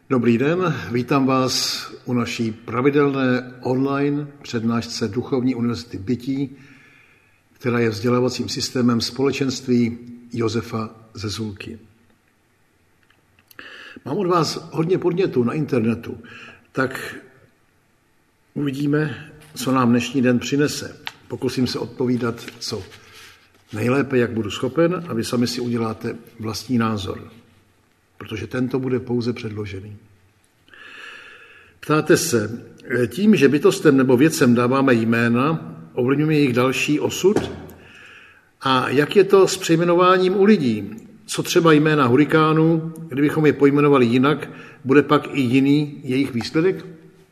Dobrý den, vítám vás u naší pravidelné online přednášce Duchovní univerzity bytí, která je vzdělávacím systémem společenství Josefa Zezulky. Mám od vás hodně podnětů na internetu, tak uvidíme, co nám dnešní den přinese. Pokusím se odpovídat co nejlépe, jak budu schopen, a vy sami si uděláte vlastní názor, protože tento bude pouze předložený. Ptáte se, tím, že bytostem nebo věcem dáváme jména, ovlivňujeme jejich další osud? A jak je to s přejmenováním u lidí? Co třeba jména hurikánů, kdybychom je pojmenovali jinak, bude pak i jiný jejich výsledek?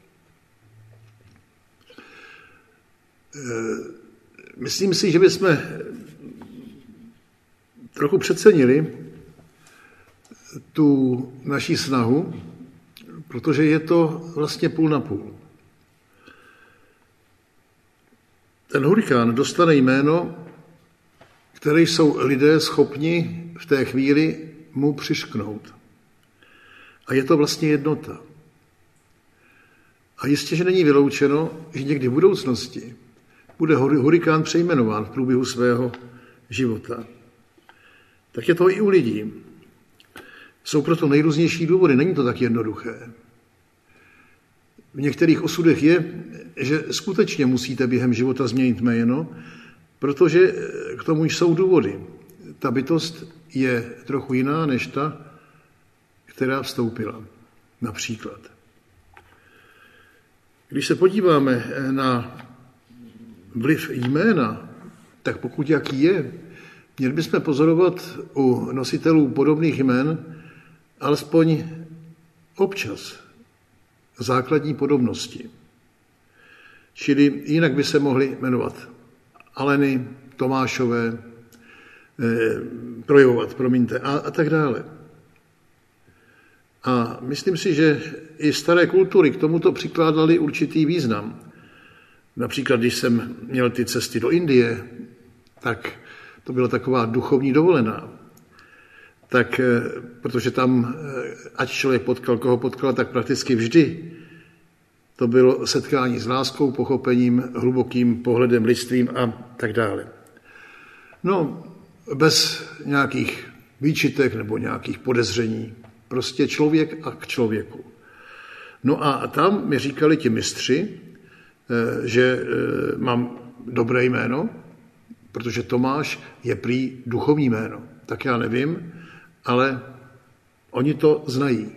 Myslím si, že bychom trochu přecenili tu naší snahu, protože je to vlastně půl na půl. Ten hurikán dostane jméno, které jsou lidé schopni v té chvíli mu přišknout. A je to vlastně jednota. A jistě, že není vyloučeno, že někdy v budoucnosti bude hurikán přejmenován v průběhu svého života. Tak je to i u lidí. Jsou proto nejrůznější důvody, není to tak jednoduché. V některých osudech je, že skutečně musíte během života změnit jméno, protože k tomu jsou důvody. Ta bytost je trochu jiná než ta, která vstoupila. Například. Když se podíváme na vliv jména, tak pokud jaký je, měli bychom pozorovat u nositelů podobných jmen alespoň občas základní podobnosti. Čili jinak by se mohly jmenovat Aleny, Tomášové, projevovat, a tak dále. A myslím si, že i staré kultury k tomuto přikládali určitý význam. Například, když jsem měl ty cesty do Indie, tak to byla taková duchovní dovolená. Tak, protože tam, ať člověk potkal, koho potkal, tak prakticky vždy to bylo setkání s láskou, pochopením, hlubokým pohledem, lidstvím a tak dále. No, bez nějakých výčitek nebo nějakých podezření. Prostě člověk a k člověku. No a tam mi říkali ti mistři, že mám dobré jméno, protože Tomáš je prý duchovní jméno. Tak já nevím, ale oni to znají.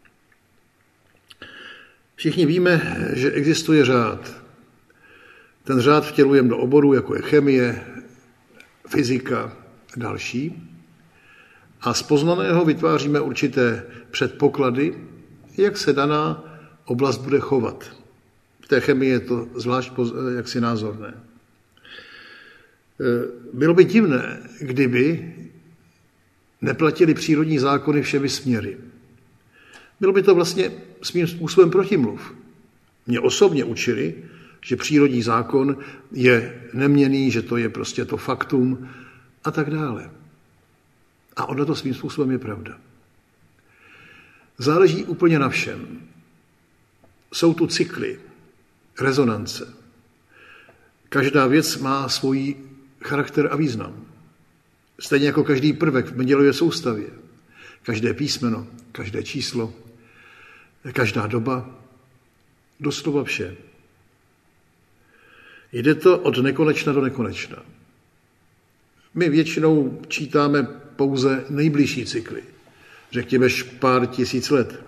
Všichni víme, že existuje řád. Ten řád vtělujeme do oborů, jako je chemie, fyzika a další. A z poznaného vytváříme určité předpoklady, jak se daná oblast bude chovat. V té chemii je to zvlášť jaksi názorné. Bylo by divné, kdyby neplatili přírodní zákony všemi směry. Bylo by to vlastně svým způsobem protimluv. Mě osobně učili, že přírodní zákon je neměnný, že to je prostě to faktum a tak dále. A ono to svým způsobem je pravda. Záleží úplně na všem. Jsou tu cykly, rezonance. Každá věc má svůj charakter a význam. Stejně jako každý prvek v Mendelově soustavě. Každé písmeno, každé číslo, každá doba, doslova vše. Jde to od nekonečna do nekonečna. My většinou čítáme pouze nejbližší cykly, řekněme pár tisíc let.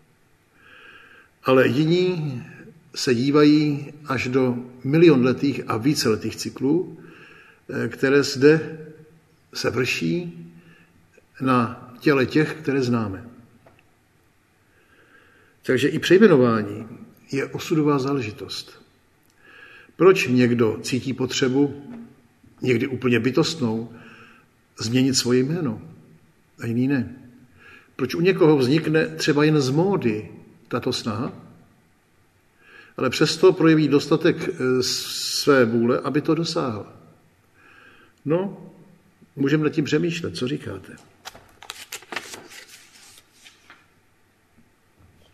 Ale jiní se dívají až do milionletých a víceletých cyklů, které zde se vrší na těle těch, které známe. Takže i přejmenování je osudová záležitost. Proč někdo cítí potřebu, někdy úplně bytostnou, změnit svoje jméno a jiný ne? Proč u někoho vznikne třeba jen z módy tato snaha, ale přesto projeví dostatek své vůle, aby to dosáhl? No, můžeme nad tím přemýšlet. Co říkáte?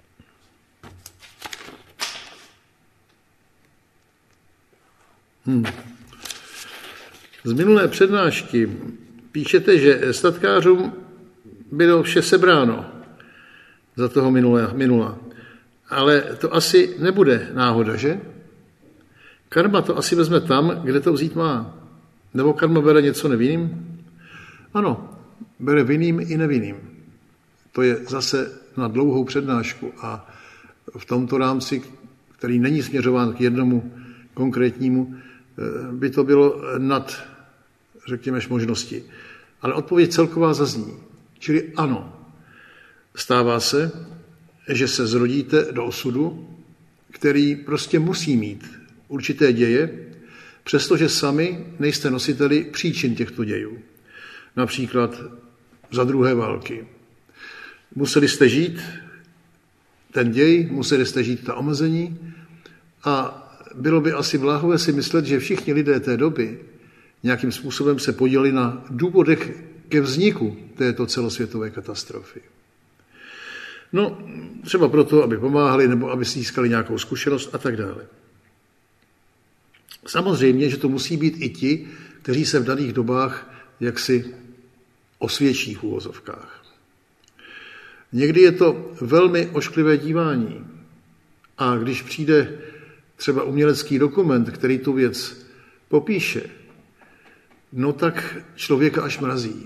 Z minulé přednášky píšete, že statkářům bylo vše sebráno za toho minula. Ale to asi nebude náhoda, že? Karma to asi vezme tam, kde to vzít má. Nebo karma bere něco nevinným? Ano, bere vinným i nevinným. To je zase na dlouhou přednášku a v tomto rámci, který není směřován k jednomu konkrétnímu, by to bylo nad, řekněme, možnosti. Ale odpověď celková zazní. Čili ano, stává se, že se zrodíte do osudu, který prostě musí mít určité děje, přestože sami nejste nositeli příčin těchto dějů. Například za druhé války. Museli jste žít ten děj, museli jste žít ta omezení a bylo by asi bláhové si myslet, že všichni lidé té doby nějakým způsobem se podíleli na důvodech ke vzniku této celosvětové katastrofy. No, třeba proto, aby pomáhali nebo aby získali nějakou zkušenost a tak dále. Samozřejmě, že to musí být i ti, kteří se v daných dobách jaksi osvědčí v uvozovkách. Někdy je to velmi ošklivé dívání a když přijde třeba umělecký dokument, který tu věc popíše, no tak člověka až mrazí.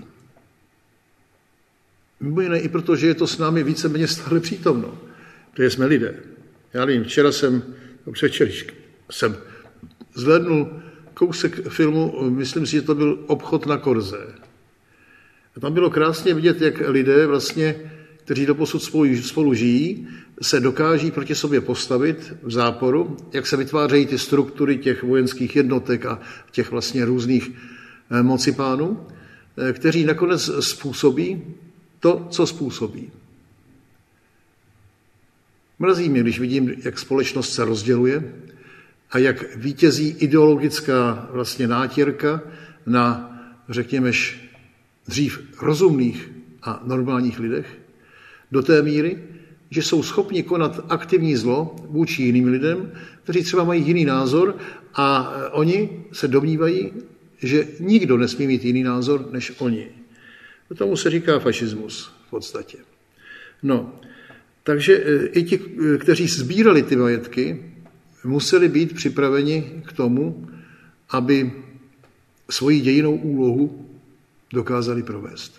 Mimo jiné i proto, že je to s námi víceméně stále přítomno, protože jsme lidé. Já nevím, včera jsem zhlédnul kousek filmu, myslím si, že to byl Obchod na Korze. A tam bylo krásně vidět, jak lidé vlastně, kteří doposud spolu žijí, se dokáží proti sobě postavit v záporu, jak se vytvářejí ty struktury těch vojenských jednotek a těch vlastně různých mocipánů, kteří nakonec způsobí to, co způsobí. Mrazí mě, když vidím, jak společnost se rozděluje a jak vítězí ideologická vlastně nátěrka na, řekněme, dřív rozumných a normálních lidech, do té míry, že jsou schopni konat aktivní zlo vůči jiným lidem, kteří třeba mají jiný názor a oni se domnívají, že nikdo nesmí mít jiný názor než oni. Tomu se říká fašismus v podstatě. No, takže i ti, kteří sbírali ty majetky, museli být připraveni k tomu, aby svoji dějinnou úlohu dokázali provést.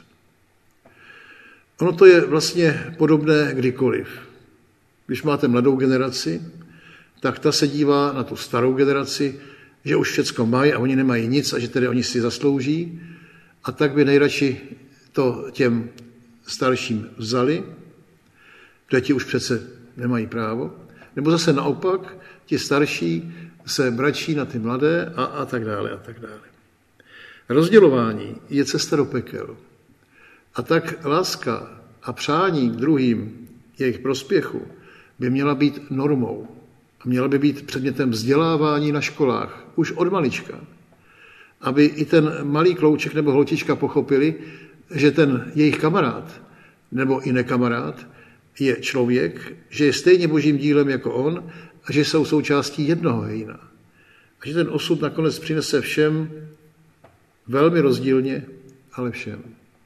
Ono to je vlastně podobné kdykoliv. Když máte mladou generaci, tak ta se dívá na tu starou generaci, že už všecko mají a oni nemají nic a že tedy oni si zaslouží a tak by nejradši to těm starším vzali, protože ti už přece nemají právo. Nebo zase naopak, ti starší se bračí na ty mladé a tak dále a tak dále. Rozdělování je cesta do pekel. A tak láska a přání k druhým, jejich prospěchu, by měla být normou. A měla by být předmětem vzdělávání na školách, už od malička. Aby i ten malý klouček nebo holčička pochopili, že ten jejich kamarád nebo i nekamarád je člověk, že je stejně božím dílem jako on a že jsou součástí jednoho hejna. A že ten osud nakonec přinese všem velmi rozdílně, ale všem.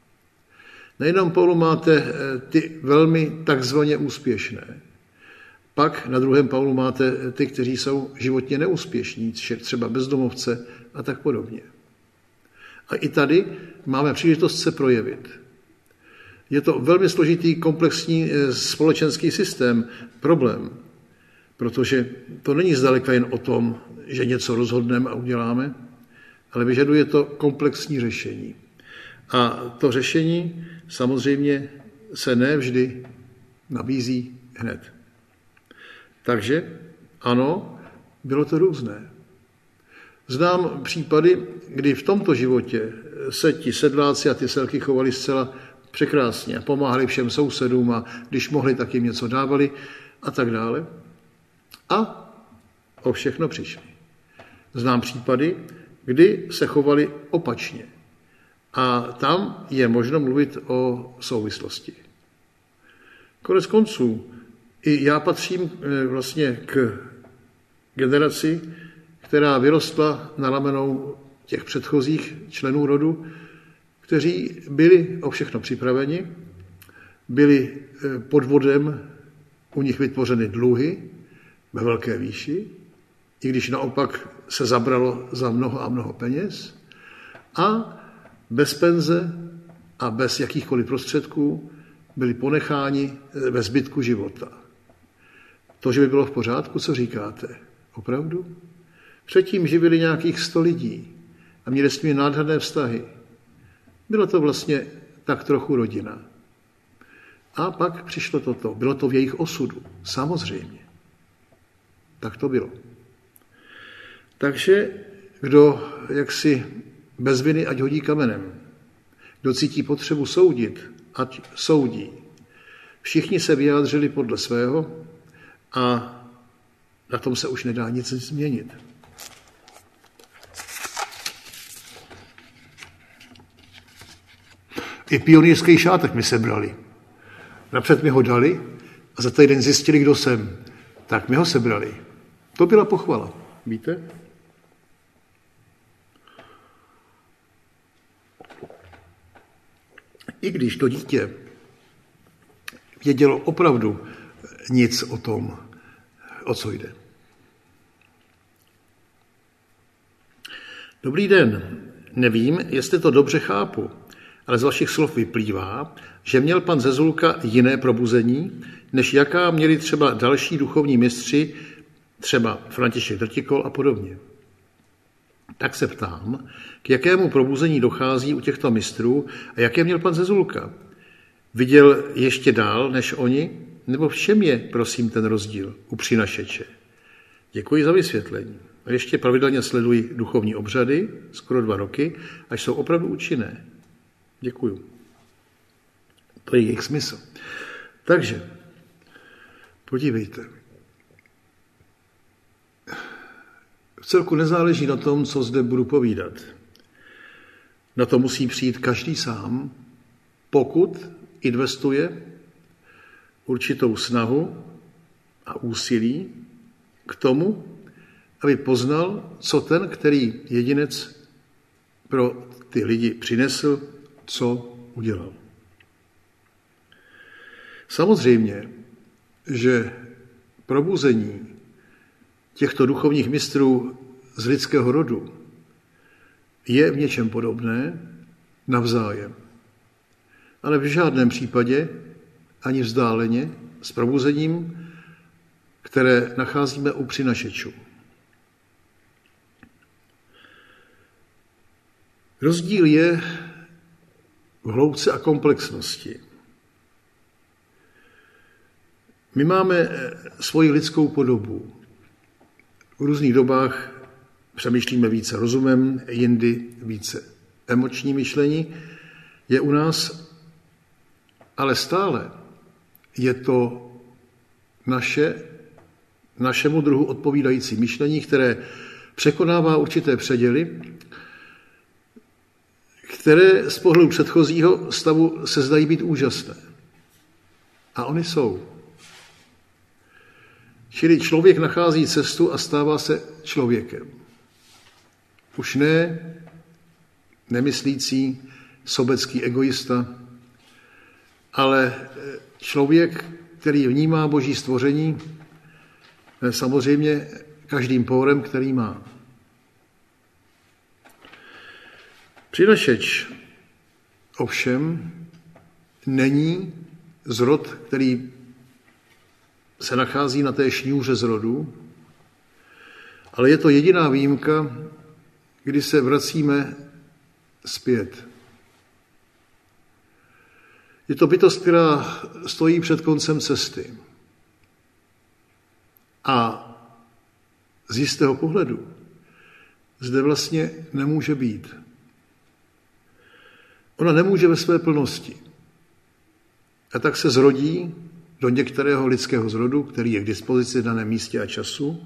Na jednom polu máte ty velmi takzvaně úspěšné. Pak na druhém polu máte ty, kteří jsou životně neúspěšní, třeba bezdomovce a tak podobně. A i tady máme příležitost se projevit. Je to velmi složitý, komplexní společenský systém, problém, protože to není zdaleka jen o tom, že něco rozhodneme a uděláme, ale vyžaduje to komplexní řešení. A to řešení samozřejmě se ne vždy nabízí hned. Takže ano, bylo to různé. Znám případy, kdy v tomto životě se ti sedláci a ty selky chovali zcela překrásně. Pomáhali všem sousedům a když mohli, tak jim něco dávali a tak dále. A o všechno přišli. Znám případy, kdy se chovali opačně. A tam je možno mluvit o souvislosti. Konec konců, i já patřím vlastně k generaci, která vyrostla na ramenou těch předchozích členů rodu, kteří byli o všechno připraveni, byli podvodem u nich vytvořeny dluhy ve velké výši, i když naopak se zabralo za mnoho a mnoho peněz, a bez penze a bez jakýchkoliv prostředků byli ponecháni ve zbytku života. To, že by bylo v pořádku, co říkáte? Opravdu? Předtím živili nějakých 100 lidí a měli s nimi nádherné vztahy. Bylo to vlastně tak trochu rodina. A pak přišlo toto. Bylo to v jejich osudu. Samozřejmě. Tak to bylo. Takže kdo jaksi bez viny, ať hodí kamenem. Kdo cítí potřebu soudit, ať soudí. Všichni se vyjádřili podle svého a na tom se už nedá nic změnit. I pionýrský šátek mi sebrali. Napřed mi ho dali a za týden zjistili, kdo jsem. Tak mi ho sebrali. To byla pochvala, víte? I když to dítě vědělo opravdu nic o tom, o co jde. Dobrý den. Nevím, jestli to dobře chápu, ale z vašich slov vyplývá, že měl pan Zezulka jiné probuzení, než jaká měli třeba další duchovní mistři, třeba František Drtikol a podobně. Tak se ptám, k jakému probuzení dochází u těchto mistrů a jaké měl pan Zezulka? Viděl ještě dál než oni? Nebo v čem je, prosím, ten rozdíl u přinašeče? Děkuji za vysvětlení. A ještě pravidelně sleduji duchovní obřady, skoro 2 roky, až jsou opravdu účinné. Děkuju. To je jejich smysl. Takže, podívejte. V celku nezáleží na tom, co zde budu povídat. Na to musí přijít každý sám, pokud investuje určitou snahu a úsilí k tomu, aby poznal, co ten, který jedinec pro ty lidi přinesl, co udělal. Samozřejmě, že probuzení těchto duchovních mistrů z lidského rodu je v něčem podobné navzájem. Ale v žádném případě ani vzdáleně s probuzením, které nacházíme u přinašečů. Rozdíl je v hloubce a komplexnosti. My máme svoji lidskou podobu. V různých dobách přemýšlíme více rozumem, jindy více emoční myšlení. Je u nás, ale stále je to našemu druhu odpovídající myšlení, které překonává určité předěly, které z pohledu předchozího stavu se zdají být úžasné. A oni jsou. Čili člověk nachází cestu a stává se člověkem. Už ne nemyslící, sobecký egoista, ale člověk, který vnímá Boží stvoření, samozřejmě každým pórem, který má. Přinašeč ovšem není zrod, který se nachází na té šňůře zrodu, ale je to jediná výjimka, kdy se vracíme zpět. Je to bytost, která stojí před koncem cesty. A z jistého pohledu zde vlastně nemůže být. Ona nemůže ve své plnosti. A tak se zrodí do některého lidského zrodu, který je k dispozici v daném místě a času.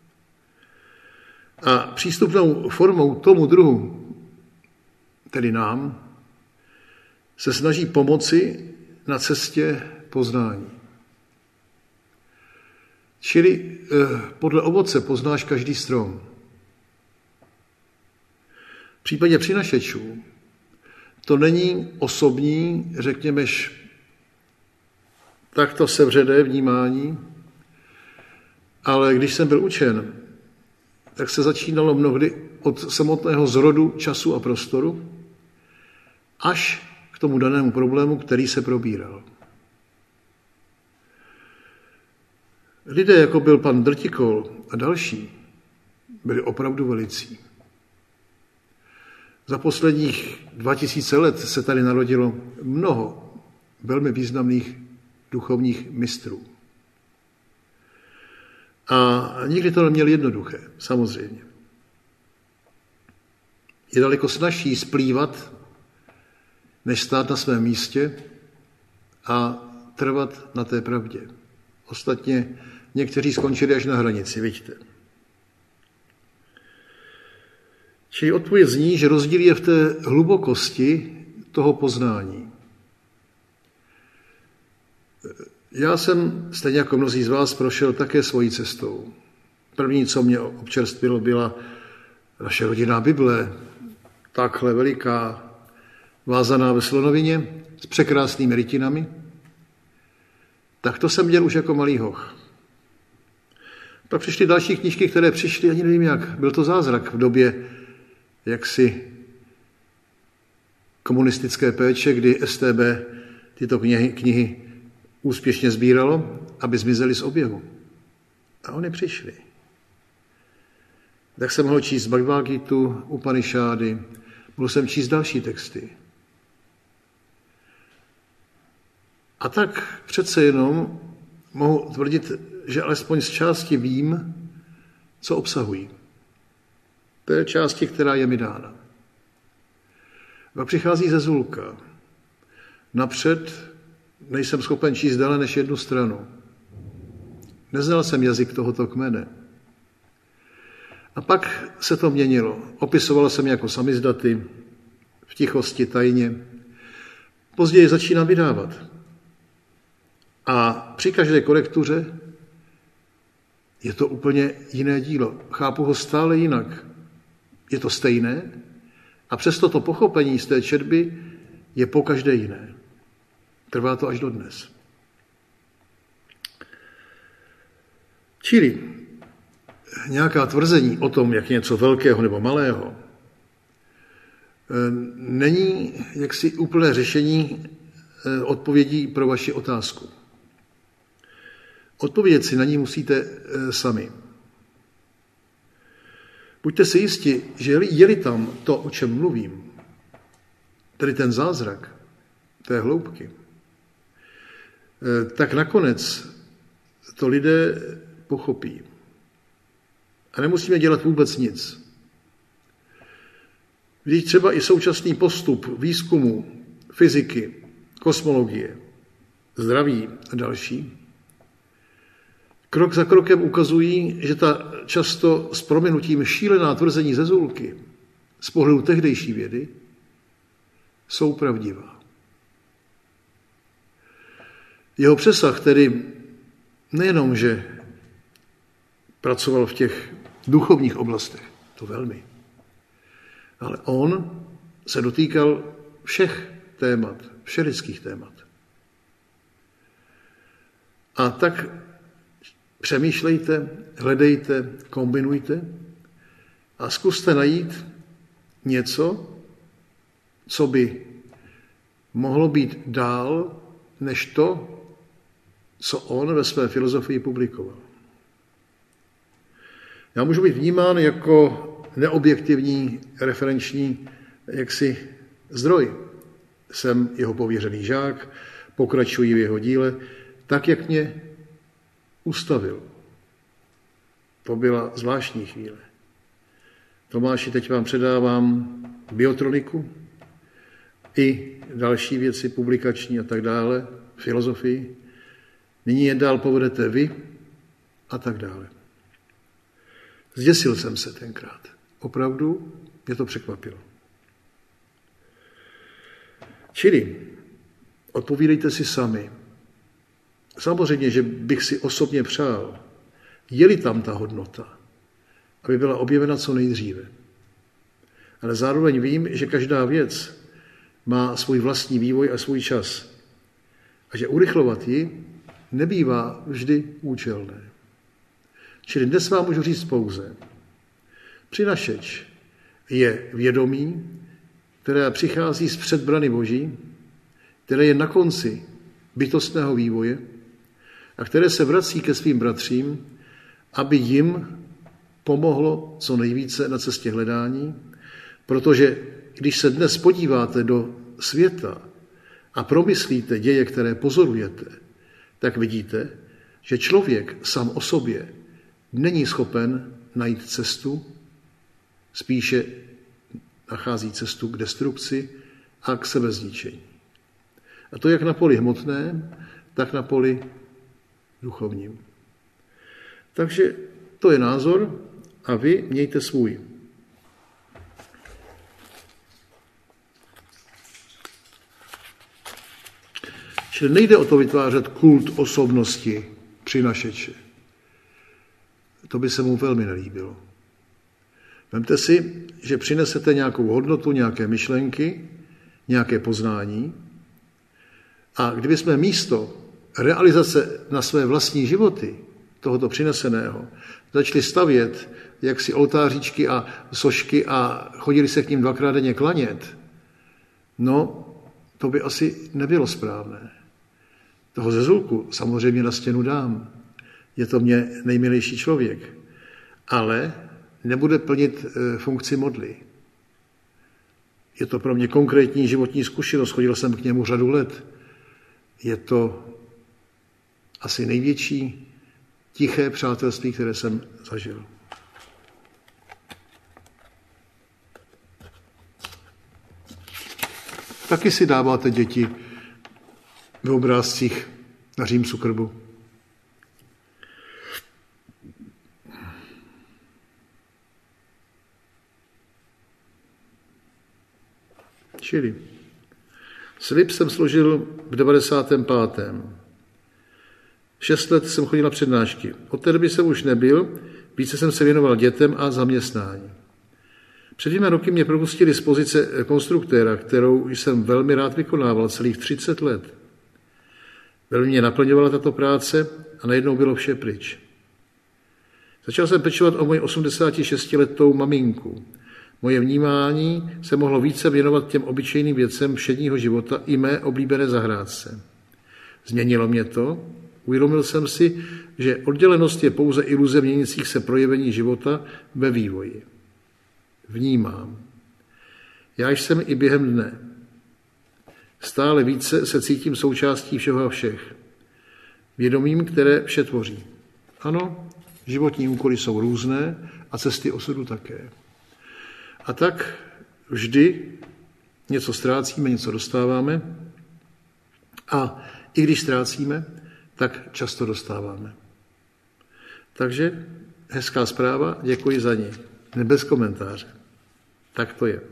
A přístupnou formou tomu druhu, tedy nám, se snaží pomoci na cestě poznání. Čili podle ovoce poznáš každý strom. případě přinašečů to není osobní, řekněme, takto sevřené vnímání, ale když jsem byl učen, tak se začínalo mnohdy od samotného zrodu času a prostoru až k tomu danému problému, který se probíral. Lidé, jako byl pan Drtikol a další, byli opravdu velicí. Za posledních 2000 let se tady narodilo mnoho velmi významných duchovních mistrů. A nikdy to neměli jednoduché, samozřejmě. Je daleko snazší splývat, než stát na svém místě a trvat na té pravdě. Ostatně někteří skončili až na hranici, vidíte. Čili odpověď zní, že rozdíl je v té hlubokosti toho poznání. Já jsem, stejně jako mnozí z vás, prošel také svojí cestou. První, co mě občerstvilo, byla naše rodinná Bible, takhle veliká, vázaná ve slonovině, s překrásnými rytinami. Tak to jsem měl už jako malý hoch. Pak přišly další knížky, které přišly, ani nevím jak. Byl to zázrak v době jaksi komunistické péče, kdy StB tyto knihy úspěšně sbíralo, aby zmizely z oběhu. A oni přišli. Tak jsem mohl číst Bhagavad Gitu, Upanišády, mohl jsem číst další texty. A tak přece jenom mohu tvrdit, že alespoň z části vím, co obsahují. To je části, která je mi dána. A přichází zezulka. Napřed nejsem schopen číst dále než jednu stranu. Neznal jsem jazyk tohoto kmene. A pak se to měnilo. Opisoval jsem jako samizdaty, v tichosti, tajně. Později začínám vydávat. A při každé korektuře je to úplně jiné dílo. Chápu ho stále jinak. Je to stejné a přesto to pochopení z té četby je pokaždé jiné. Trvá to až dodnes. Čili nějaká tvrzení o tom, jak něco velkého nebo malého, není jaksi úplné řešení odpovědí pro vaši otázku. Odpovědět si na ní musíte sami. Buďte si jisti, že je-li tam to, o čem mluvím, tedy ten zázrak té hloubky, tak nakonec to lidé pochopí. A nemusíme dělat vůbec nic. Když třeba i současný postup výzkumu, fyziky, kosmologie, zdraví a další, krok za krokem ukazují, že ta často s prominutím šílená tvrzení zezulky z pohledu tehdejší vědy jsou pravdivá. Jeho přesah tedy nejenom, že pracoval v těch duchovních oblastech, to velmi, ale on se dotýkal všech témat, všech lidských témat. A tak přemýšlejte, hledejte, kombinujte a zkuste najít něco, co by mohlo být dál než to, co on ve své filozofii publikoval. Já můžu být vnímán jako neobjektivní referenční jaksi zdroj. Jsem jeho pověřený žák, pokračuji v jeho díle, tak, jak mě ustavil. To byla zvláštní chvíle. Tomáši, teď vám předávám biotroniku i další věci publikační a tak dále, filozofii. Nyní je dál povedete vy a tak dále. Zděsil jsem se tenkrát. Opravdu mě to překvapilo. Čili odpovídejte si sami. Samozřejmě, že bych si osobně přál, je-li tam ta hodnota, aby byla objevena co nejdříve. ale zároveň vím, že každá věc má svůj vlastní vývoj a svůj čas. A že urychlovat ji nebývá vždy účelné. Čili dnes vám můžu říct pouze, přinašeč je vědomí, které přichází z předbrany Boží, které je na konci bytostného vývoje a které se vrací ke svým bratřím, aby jim pomohlo co nejvíce na cestě hledání, protože když se dnes podíváte do světa a promyslíte děje, které pozorujete, tak vidíte, že člověk sám o sobě není schopen najít cestu, spíše nachází cestu k destrukci a k sebezničení. A to jak na poli hmotném, tak na poli duchovním. Takže to je názor a vy mějte svůj. Čili nejde o to vytvářet kult osobnosti přinašeče. To by se mu velmi nelíbilo. Vemte si, že přinesete nějakou hodnotu, nějaké myšlenky, nějaké poznání a kdybychom místo realizace na své vlastní životy tohoto přineseného začali stavět jaksi oltáříčky a sošky a chodili se k ním dvakrát denně klanět, no to by asi nebylo správné. Toho Zezulku samozřejmě na stěnu dám. Je to mě nejmilejší člověk. Ale nebude plnit funkci modly. Je to pro mě konkrétní životní zkušenost. Chodil jsem k němu řadu let. Je to asi největší tiché přátelství, které jsem zažil. Taky si dáváte děti v obrázcích na Římsu krbu. Čili slib jsem složil v 95. 6 let jsem chodil na přednášky. Od té doby jsem už nebyl, více jsem se věnoval dětem a zaměstnání. Před 2 roky mě propustili z pozice konstruktéra, kterou jsem velmi rád vykonával celých 30 let. Velmi mě naplňovala tato práce a najednou bylo vše pryč. Začal jsem pečovat o moji 86letou maminku. Moje vnímání se mohlo více věnovat těm obyčejným věcem všedního života i mé oblíbené zahrádce. Změnilo mě to, uvědomil jsem si, že oddělenost je pouze iluze měnících se projevení života ve vývoji. Vnímám. Já jsem i během dne. Stále více se cítím součástí všeho a všech. Vědomím, které vše tvoří. Ano, životní úkoly jsou různé a cesty osudu také. A tak vždy něco ztrácíme, něco dostáváme a i když ztrácíme, tak často dostáváme. Takže hezká zpráva, děkuji za ní. Bez komentáře. Tak to je.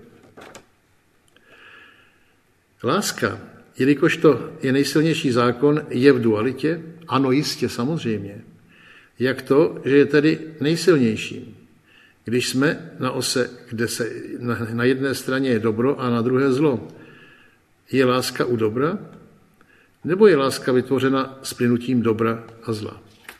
Láska, jelikož to je nejsilnější zákon, je v dualitě? Ano, jistě, samozřejmě. Jak to, že je tedy nejsilnější? Když jsme na ose, kde se na jedné straně je dobro a na druhé zlo, je láska u dobra? Nebo je láska vytvořena splynutím dobra a zla?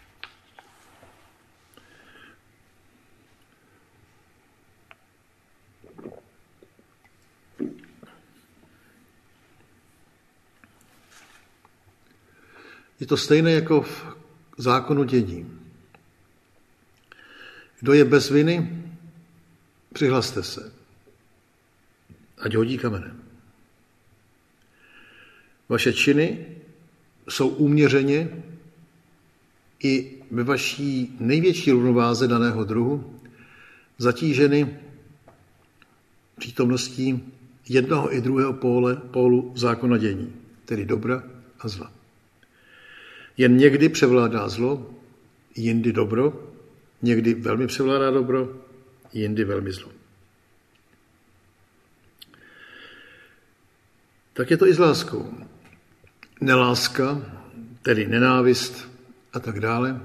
Je to stejné jako v zákonu dění. Kdo je bez viny, přihlaste se, ať hodí kamenem. Vaše činy jsou úměřeně i ve vaší největší rovnováze daného druhu zatíženy přítomností jednoho i druhého pólu zákona dění, tedy dobra a zla. Jen někdy převládá zlo, jindy dobro, někdy velmi převládá dobro, jindy velmi zlo. Tak je to i s láskou. Neláska, tedy nenávist a tak dále,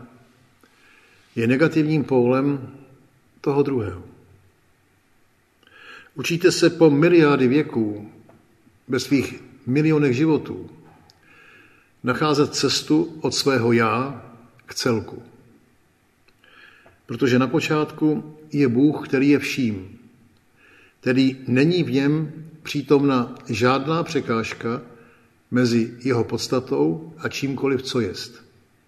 je negativním pólem toho druhého. Učíte se po miliardy věků ve svých milionech životů nacházet cestu od svého já k celku. Protože na počátku je Bůh, který je vším, tedy není v něm přítomna žádná překážka mezi jeho podstatou a čímkoliv, co jest.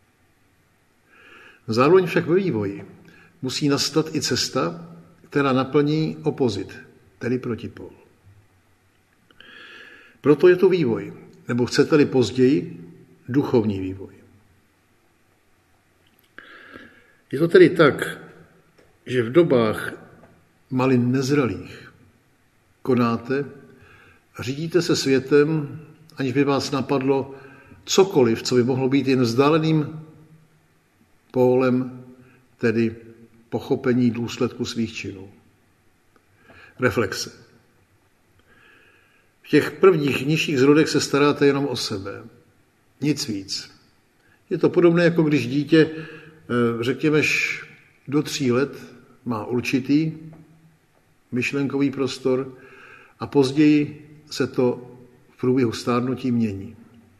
Zároveň však ve vývoji musí nastat i cesta, která naplní opozit, tedy protipol. Proto je to vývoj, nebo chcete-li později, duchovní vývoj. Je to tedy tak, že v dobách malin nezralých konáte a řídíte se světem, aniž by vás napadlo cokoliv, co by mohlo být jen vzdáleným pólem, tedy pochopení důsledku svých činů. Reflexe. V těch prvních nižších zrodech se staráte jenom o sebe. Nic víc. Je to podobné, jako když dítě, řekněme, do 3 let má určitý myšlenkový prostor a později se to v průběhu stárnutí mění.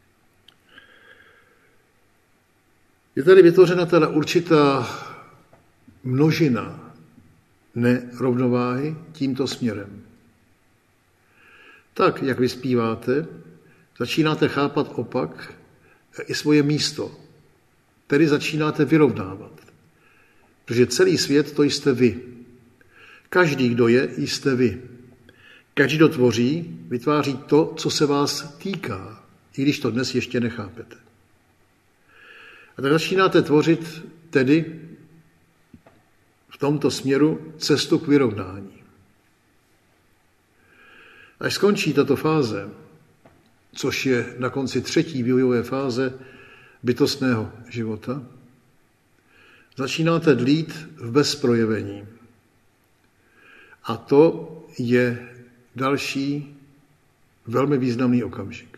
Je tady vytvořena teda určitá množina nerovnováhy tímto směrem. Tak, jak vyspíváte, začínáte chápat opak i svoje místo, tedy začínáte vyrovnávat. Protože celý svět to jste vy. Každý, kdo je, jste vy. Každý, kdo tvoří, vytváří to, co se vás týká, i když to dnes ještě nechápete. A tak začínáte tvořit tedy v tomto směru cestu k vyrovnání. Až skončí tato fáze, což je na konci 3. vývojové fáze bytostného života, začínáte dlít v bezprojevení. A to je další velmi významný okamžik.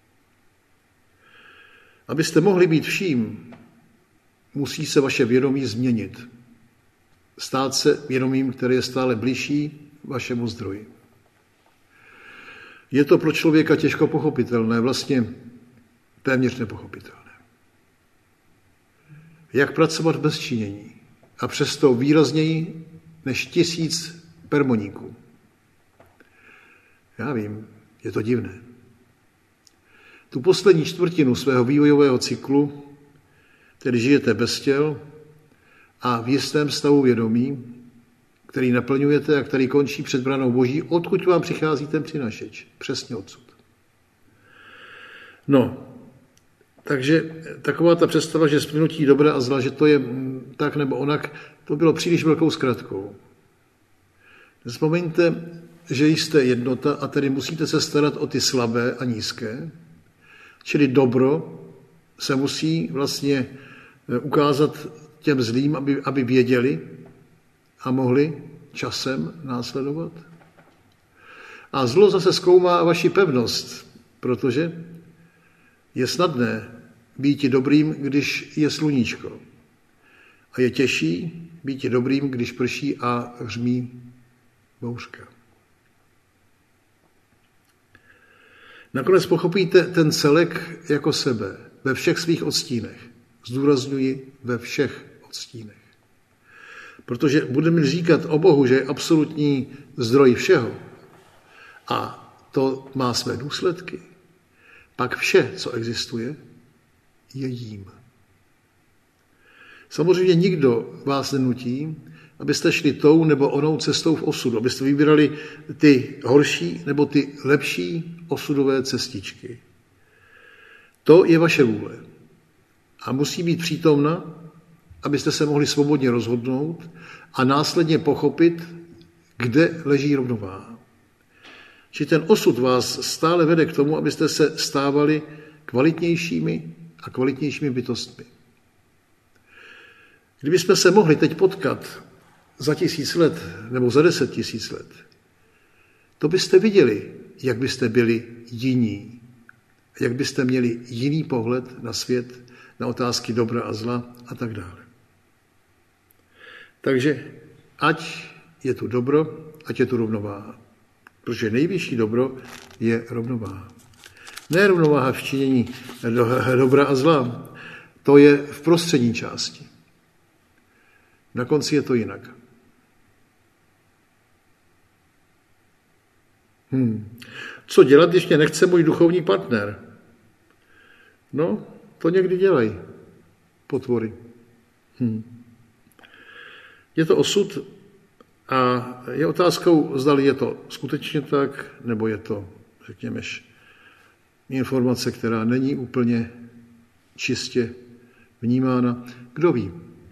Abyste mohli být vším, musí se vaše vědomí změnit. Stát se vědomím, které je stále bližší vašemu zdroji. Je to pro člověka těžko pochopitelné, vlastně téměř nepochopitelné. Jak pracovat bez činění a přesto výrazněji než 1000 permoníků. Já vím, je to divné. Tu poslední čtvrtinu svého vývojového cyklu, tedy žijete bez těl a v jistém stavu vědomí, který naplňujete a který končí před branou Boží, odkud vám přichází ten přinašeč. Přesně odsud. No, takže taková ta představa, že splnutí dobra a zla, že to je tak nebo onak, to bylo příliš velkou zkratkou. Vzpomeňte, že jste jednota a tedy musíte se starat o ty slabé a nízké, čili dobro se musí vlastně ukázat těm zlým, aby věděli a mohli časem následovat. A zlo zase zkoumá vaši pevnost, protože je snadné býti dobrým, když je sluníčko. A je těžší býti dobrým, když prší a hřmí bouřka. Nakonec pochopíte ten celek jako sebe ve všech svých odstínech. Zdůrazňuji ve všech odstínech. Protože budeme říkat o Bohu, že je absolutní zdroj všeho a to má své důsledky, pak vše, co existuje, je jím. Samozřejmě nikdo vás nenutí, abyste šli tou nebo onou cestou v osudu, abyste vybírali ty horší nebo ty lepší osudové cestičky. To je vaše vůle a musí být přítomna, abyste se mohli svobodně rozhodnout a následně pochopit, kde leží rovnováha. Či ten osud vás stále vede k tomu, abyste se stávali kvalitnějšími a kvalitnějšími bytostmi. Kdybychom se mohli teď potkat za 1000 let nebo za 10 000 let, to byste viděli, jak byste byli jiní, jak byste měli jiný pohled na svět, na otázky dobra a zla a tak dále. Takže ať je tu dobro, ať je tu rovnováha. Protože nejvyšší dobro je rovnováha. Ne rovnováha v činění dobra a zla, to je v prostřední části. Na konci je to jinak. Co dělat, když mě nechce můj duchovní partner? No, to někdy dělají potvory. Je to osud a je otázkou, zda je to skutečně tak, nebo je to, řekněme, informace, která není úplně čistě vnímána. Kdo ví?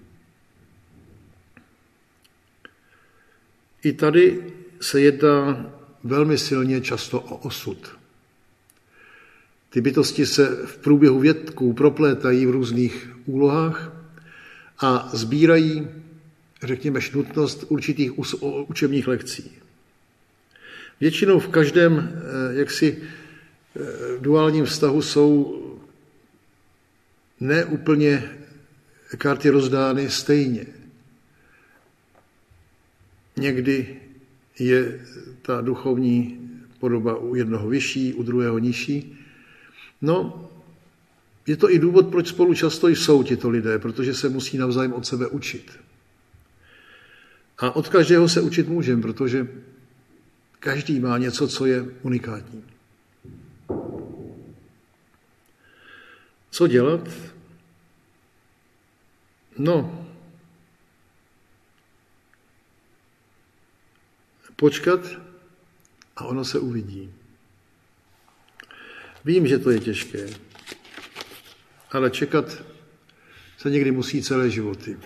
I tady se jedná velmi silně často o osud. Ty bytosti se v průběhu větků proplétají v různých úlohách a sbírají, řekněme, nutnost určitých učebních lekcí. Většinou v každém jaksi duálním vztahu jsou neúplně karty rozdány stejně. Někdy je ta duchovní podoba u jednoho vyšší, u druhého nižší. No, je to i důvod, proč spolu často jsou tito lidé, protože se musí navzájem od sebe učit. A od každého se učit můžeme, protože každý má něco, co je unikátní. Co dělat? No, počkat a ono se uvidí. Vím, že to je těžké, ale čekat se někdy musí celé životy.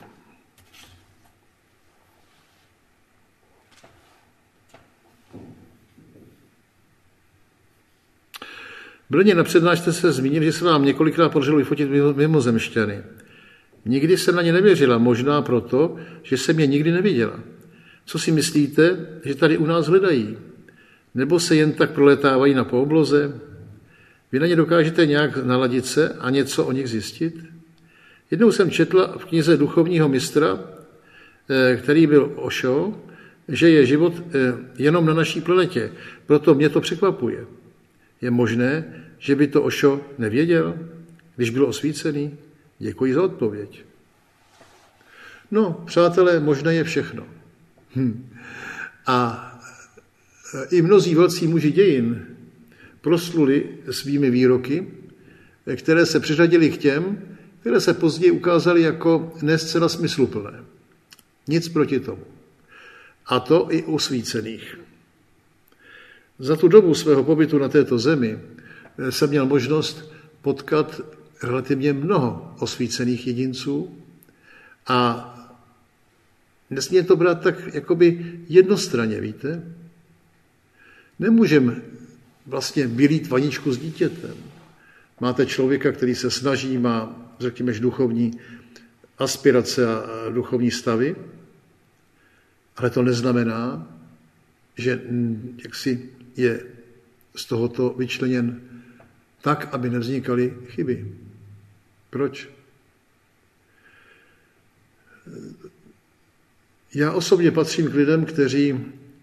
V Brně na přednášce se zmínil, že se vám několikrát podařilo vyfotit mimozemšťany. Nikdy jsem na ně nevěřila, možná proto, že jsem je nikdy neviděla. Co si myslíte, že tady u nás hledají? Nebo se jen tak proletávají na poobloze? Vy na ně dokážete nějak naladit se a něco o nich zjistit? Jednou jsem četla v knize duchovního mistra, který byl Osho, že je život jenom na naší planetě. Proto mě to překvapuje. Je možné, že by to Osho nevěděl, když byl osvícený? Děkuji za odpověď. No, přátelé, možné je všechno. A i mnozí velcí muži dějin prosluli svými výroky, které se přiřadily k těm, které se později ukázaly jako ne zcela smysluplné. Nic proti tomu. A to i osvícených. Za tu dobu svého pobytu na této zemi jsem měl možnost potkat relativně mnoho osvícených jedinců a nesmí to brát tak jakoby jednostranně, víte? Nemůžeme vlastně vylít vaničku s dítětem. Máte člověka, který se snaží, má, řekněme, duchovní aspirace a duchovní stavy, ale to neznamená, že jaksi je z tohoto vyčleněn tak, aby nevznikaly chyby. Proč? Já osobně patřím k lidem, kteří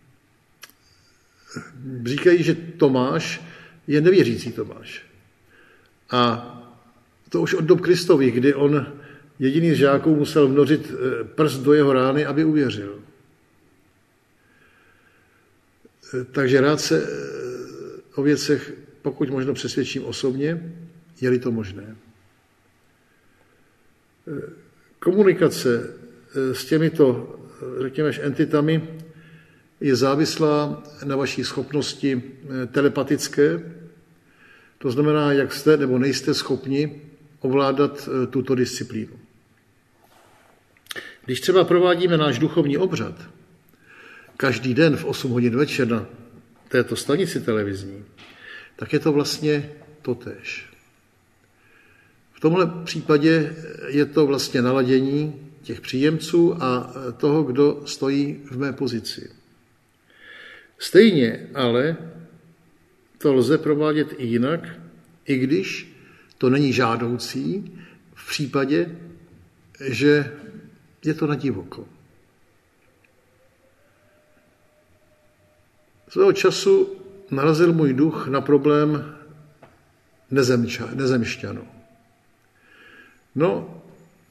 říkají, že Tomáš je nevěřící Tomáš. A to už od dob Kristových, kdy on jediný z žáků musel vnořit prst do jeho rány, aby uvěřil. Takže rád se o věcech pokud možno přesvědčím osobně, je-li to možné. Komunikace s těmito, řekněme, entitami je závislá na vaší schopnosti telepatické, to znamená, jak jste nebo nejste schopni ovládat tuto disciplínu. Když třeba provádíme náš duchovní obřad, každý den v 8 hodin večer na této stanici televizní, tak je to vlastně totéž. V tomhle případě je to vlastně naladění těch příjemců a toho, kdo stojí v mé pozici. Stejně ale to lze provádět i jinak, i když to není žádoucí v případě, že je to na divoko. Svého času narazil můj duch na problém nezemšťanů. No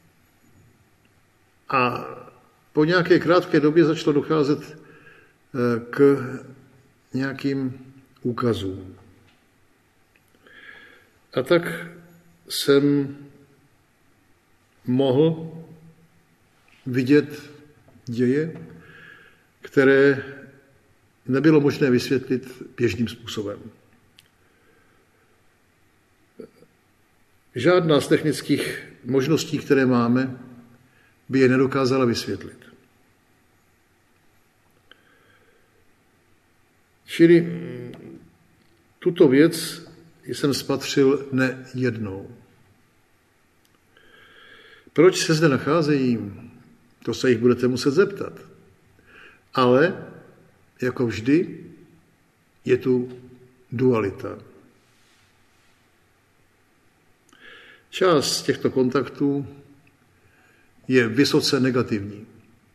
a po nějaké krátké době začalo docházet k nějakým úkazům. A tak jsem mohl vidět děje, které nebylo možné vysvětlit běžným způsobem. Žádná z technických možností, které máme, by je nedokázala vysvětlit. Čili tuto věc jsem spatřil nejednou. Proč se zde nacházejí? To se jich budete muset zeptat. Ale, jako vždy, je tu dualita. Část z těchto kontaktů je vysoce negativní.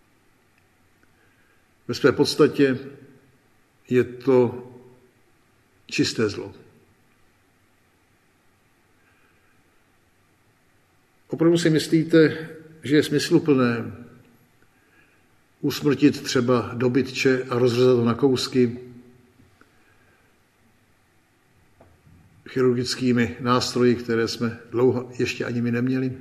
Ve své podstatě je to čisté zlo. Opravdu si myslíte, že je smysluplné usmrtit třeba dobytče a rozřezat ho na kousky chirurgickými nástroji, které jsme dlouho ještě ani my neměli?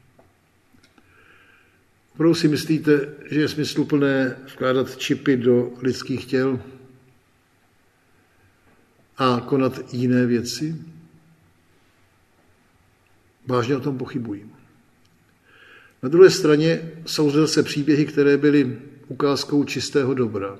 Opravdu si myslíte, že je smysluplné vkládat čipy do lidských těl a konat jiné věci? Vážně o tom pochybuji. Na druhé straně jsou zase příběhy, které byly ukázkou čistého dobra.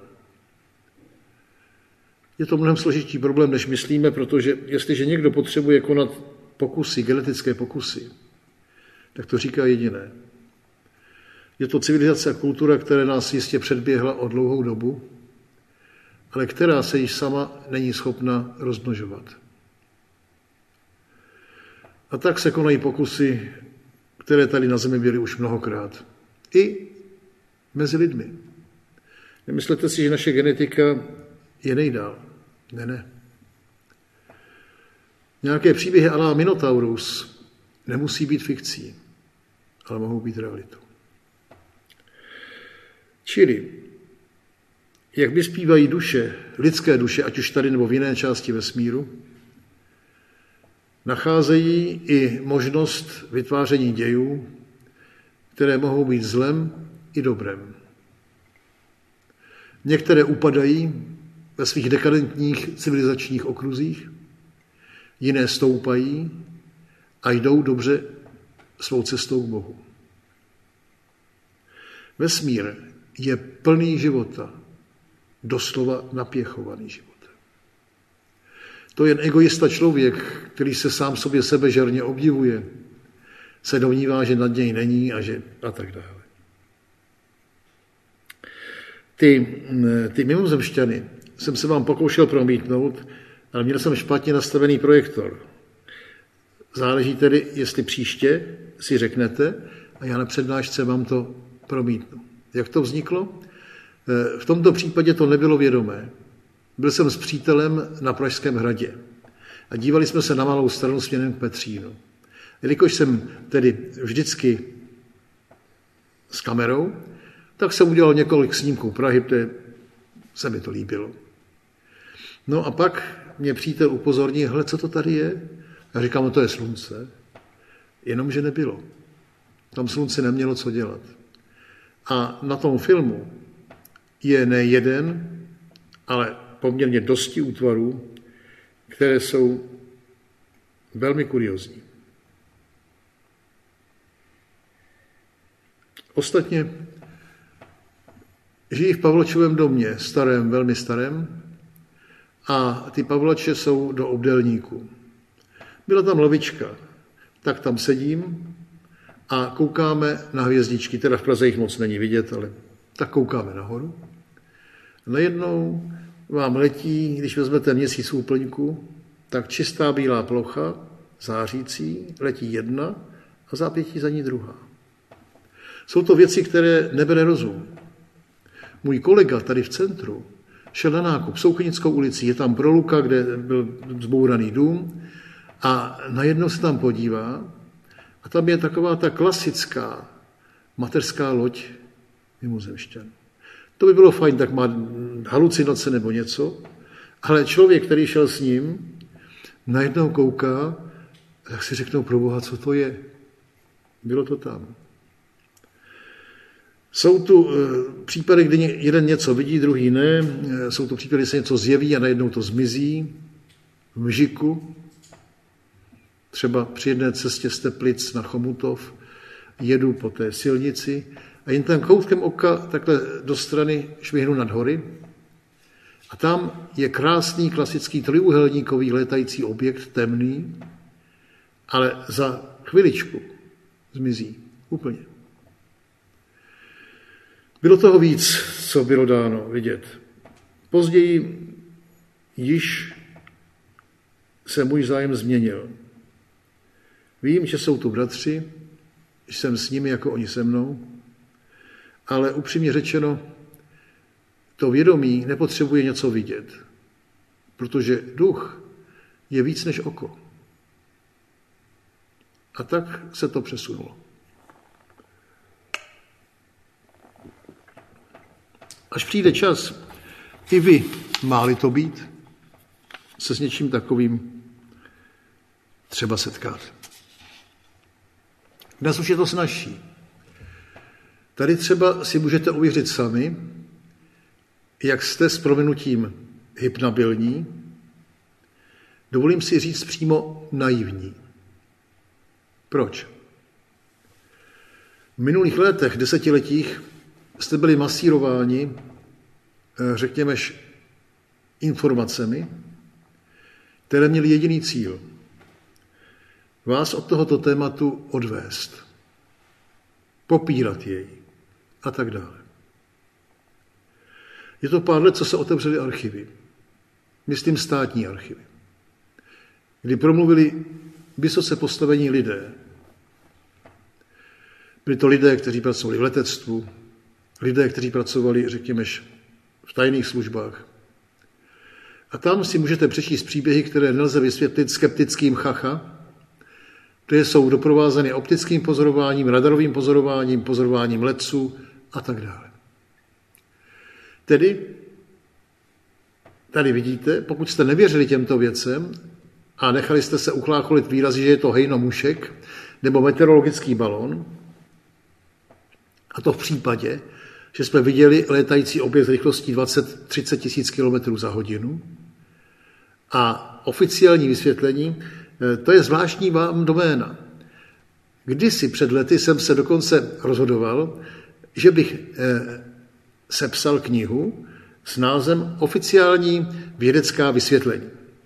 Je to mnohem složitý problém, než myslíme, protože jestliže někdo potřebuje konat pokusy, genetické pokusy, tak to říká jediné. Je to civilizace a kultura, která nás jistě předběhla o dlouhou dobu, ale která se již sama není schopna rozmnožovat. A tak se konají pokusy, které tady na zemi byly už mnohokrát. I mezi lidmi. Nemyslete si, že naše genetika je nejdál. Ne. Nějaké příběhy à la Minotaurus nemusí být fikcí, ale mohou být realitou. Čili, jak vyspívají duše, lidské duše, ať už tady nebo v jiné části vesmíru, nacházejí i možnost vytváření dějů, které mohou být zlem i dobrem. Některé upadají ve svých dekadentních civilizačních okruzích, jiné stoupají a jdou dobře svou cestou k Bohu. Vesmír je plný života, doslova napěchovaný život. To jen egoista člověk, který se sám sobě sebežerně obdivuje, se domnívá, že nad něj není a tak dále. Ty mimozemšťany jsem se vám pokoušel promítnout, ale měl jsem špatně nastavený projektor. Záleží tedy, jestli příště si řeknete a já na přednášce vám to promítnu. Jak to vzniklo? V tomto případě to nebylo vědomé. Byl jsem s přítelem na Pražském hradě a dívali jsme se na Malou Stranu směrem k Petřínu. Jelikož jsem tedy vždycky s kamerou, tak jsem udělal několik snímků Prahy, protože se mi to líbilo. No a pak mě přítel upozornil, hele, co to tady je? Já říkám, no to je slunce. Jenomže nebylo. Tam slunce nemělo co dělat. A na tom filmu je ne jeden, ale poměrně dosti útvarů, které jsou velmi kuriózní. Ostatně žijí v Pavločovém domě, starém, velmi starém, a ty Pavlače jsou do obdélníku. Byla tam lavička, tak tam sedím a koukáme na hvězdičky, teda v Praze jich moc není vidět, ale tak koukáme nahoru. Najednou vám letí, když vezmete Měsíc v úplňku, tak čistá bílá plocha, zářící, letí jedna a zápětí za ní druhá. Jsou to věci, které nebere rozum. Můj kolega tady v centru šel na nákup Souknickou ulicí, je tam proluka, kde byl zbouraný dům a najednou se tam podívá a tam je taková ta klasická mateřská loď mimozemšťan. To by bylo fajn, tak má halucinace nebo něco, ale člověk, který šel s ním, najednou kouká, tak si řeknou, proboha, co to je. Bylo to tam. Jsou tu případy, kdy jeden něco vidí, druhý ne. Jsou tu případy, kdy se něco zjeví a najednou to zmizí. V Mžiku, třeba při jedné cestě z Teplic na Chomutov, jedu po té silnici a jen tam koutkem oka takhle do strany švihnu nad hory a tam je krásný klasický trojúhelníkový létající objekt, temný, ale za chviličku zmizí úplně. Bylo toho víc, co bylo dáno vidět. Později již se můj zájem změnil. Vím, že jsou tu bratři, jsem s nimi, jako oni se mnou, ale upřímně řečeno, to vědomí nepotřebuje něco vidět, protože duch je víc než oko. A tak se to přesunulo. Až přijde čas, i vy, má-li to být, se s něčím takovým třeba setkat. Dnes už je to snazší. Tady třeba si můžete uvěřit sami, jak jste s prominutím hypnabilní, dovolím si říct přímo naivní. Proč? V minulých letech, desetiletích, jste byli masírováni, řekněme, informacemi, které měly jediný cíl. Vás od tohoto tématu odvést, popírat jej a tak dále. Je to pár let, co se otevřely archivy. Myslím státní archivy. Kdy promluvili vysoce postavení lidé. Byli to lidé, kteří pracovali v letectvu, lidé, kteří pracovali, řekněme, v tajných službách. A tam si můžete přečíst příběhy, které nelze vysvětlit skeptickým chacha, které jsou doprovázeny optickým pozorováním, radarovým pozorováním, pozorováním letců a tak dále. Tedy, tady vidíte, pokud jste nevěřili těmto věcem a nechali jste se uchlácholit výrazy, že je to hejno mušek nebo meteorologický balon, a to v případě, že jsme viděli létající objekt s rychlostí 20-30 tisíc km za hodinu a oficiální vysvětlení, to je zvláštní vám doména. Kdysi před lety jsem se dokonce rozhodoval, že bych sepsal knihu s názvem Oficiální vědecká vysvětlení.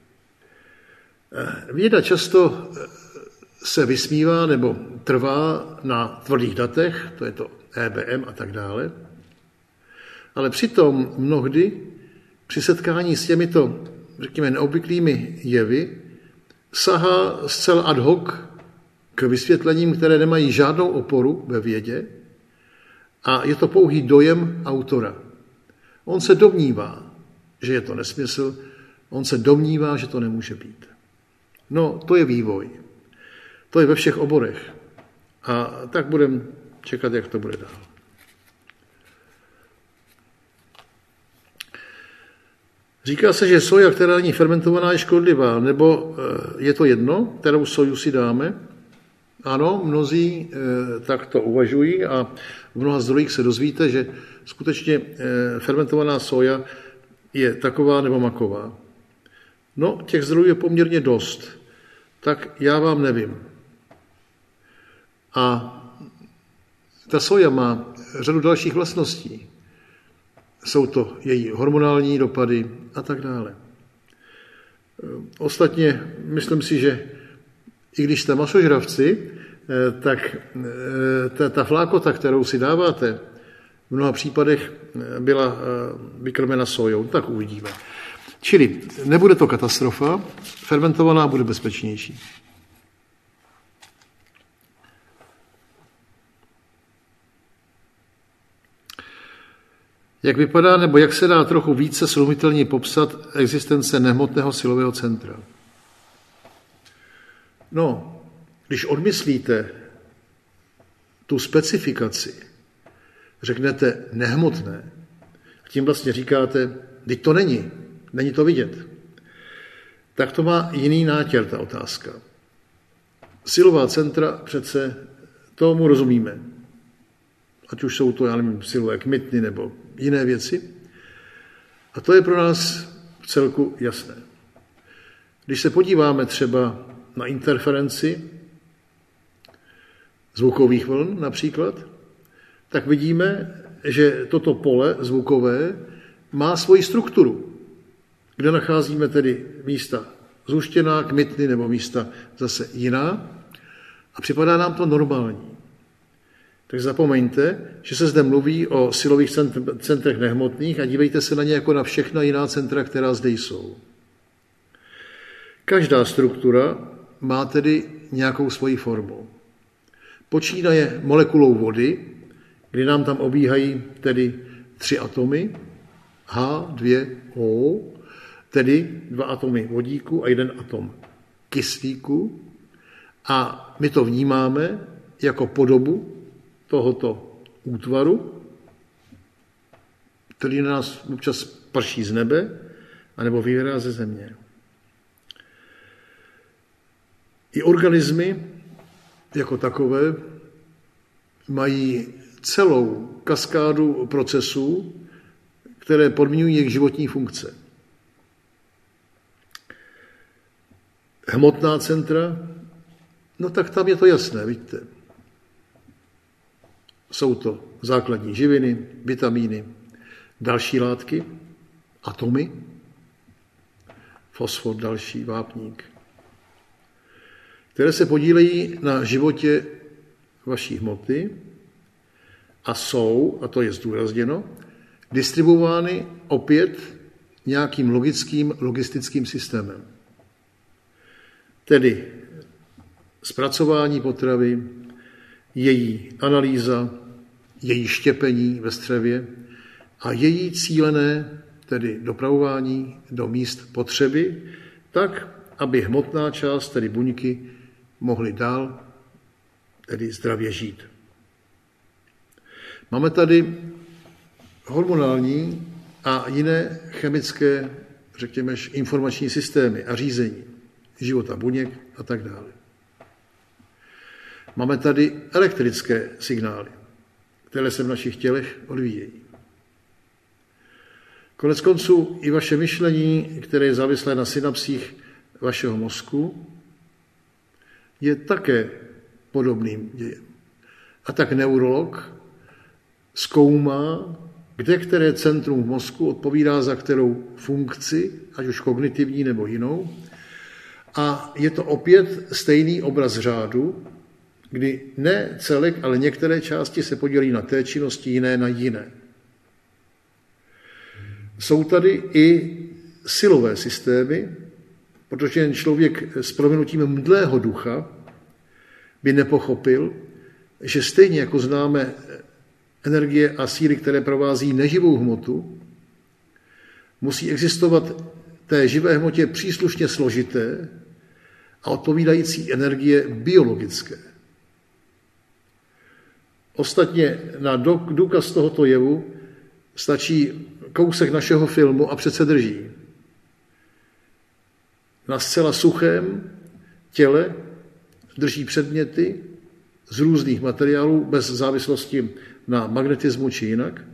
Věda často se vysmívá nebo trvá na tvrdých datech, to je to EBM a tak dále, ale přitom mnohdy při setkání s těmito, řekněme, neobvyklými jevy sahá zcela ad hoc k vysvětlením, které nemají žádnou oporu ve vědě a je to pouhý dojem autora. On se domnívá, že je to nesmysl, on se domnívá, že to nemůže být. No, to je vývoj. To je ve všech oborech. A tak budeme čekat, jak to bude dál. Říká se, že soja, která není fermentovaná, je škodlivá, nebo je to jedno, kterou soju si dáme? Ano, mnozí takto uvažují a v mnoha zdrojích se dozvíte, že skutečně fermentovaná soja je taková nebo maková. No, těch zdrojů je poměrně dost, tak já vám nevím. A ta soja má řadu dalších vlastností. Jsou to její hormonální dopady a tak dále. Ostatně myslím si, že i když jste masožravci, tak ta flákota, kterou si dáváte, v mnoha případech byla vykrmena sojou. Tak uvidíme. Čili nebude to katastrofa, fermentovaná bude bezpečnější. Jak vypadá, nebo jak se dá trochu více srozumitelně popsat existence nehmotného silového centra? No, když odmyslíte tu specifikaci, řeknete nehmotné, a tím vlastně říkáte, teď to není to vidět, tak to má jiný nátěr, ta otázka. Silová centra přece tomu rozumíme. Ať už jsou to, já nevím, silové kmitny nebo jiné věci. A to je pro nás v celku jasné. Když se podíváme třeba na interferenci zvukových vln například, tak vidíme, že toto pole zvukové má svoji strukturu, kde nacházíme tedy místa zhuštěná, kmitny nebo místa zase jiná a připadá nám to normální. Tak zapomeňte, že se zde mluví o silových centrech nehmotných a dívejte se na ně jako na všechna jiná centra, která zde jsou. Každá struktura má tedy nějakou svoji formu. Počínaje molekulou vody, kdy nám tam obíhají tedy 3 atomy, H2O, tedy 2 atomy vodíku a 1 atom kyslíku. A my to vnímáme jako podobu tohoto útvaru, který na nás občas prší z nebe, anebo vyhrá ze země. I organismy jako takové mají celou kaskádu procesů, které podmiňují jejich životní funkce. Hmotná centra, no tak tam je to jasné, vidíte. Jsou to základní živiny, vitamíny, další látky, atomy, fosfor, další, vápník, které se podílejí na životě vaší hmoty a jsou, a to je zdůrazněno, distribuovány opět nějakým logistickým systémem. Tedy zpracování potravy, její analýza, její štěpení ve střevě a její cílené, tedy dopravování do míst potřeby, tak, aby hmotná část, tedy buňky, mohly dál, tedy zdravě žít. Máme tady hormonální a jiné chemické, řekněme, informační systémy a řízení života buněk a tak dále. Máme tady elektrické signály, které se v našich tělech odvíjejí. Koneckonců i vaše myšlení, které je závislé na synapsích vašeho mozku, je také podobným dějem. A tak neurolog zkoumá, kde které centrum v mozku odpovídá za kterou funkci, ať už kognitivní nebo jinou. A je to opět stejný obraz řádu, kdy ne celek, ale některé části se podílí na té činnosti, jiné na jiné. Jsou tady i silové systémy, protože jen člověk s prominutím mdlého ducha by nepochopil, že stejně jako známe energie a síly, které provází neživou hmotu, musí existovat té živé hmotě příslušně složité a odpovídající energie biologické. Ostatně na důkaz tohoto jevu stačí kousek našeho filmu a přece drží. Na zcela suchém těle drží předměty z různých materiálů bez závislosti na magnetismu či jinak.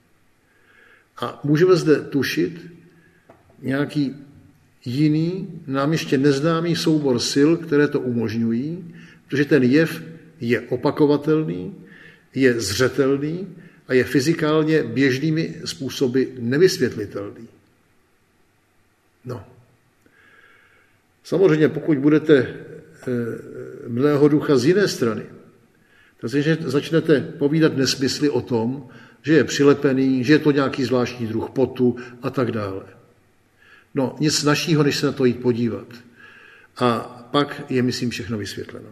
A můžeme zde tušit nějaký jiný, nám ještě neznámý soubor sil, které to umožňují, protože ten jev je opakovatelný, je zřetelný a je fyzikálně běžnými způsoby nevysvětlitelný. No. Samozřejmě, pokud budete mdlého ducha z jiné strany, tak začnete povídat nesmysly o tom, že je přilepený, že je to nějaký zvláštní druh potu a tak dále. No, nic snažšího, než se na to jít podívat. A pak je, myslím, všechno vysvětleno.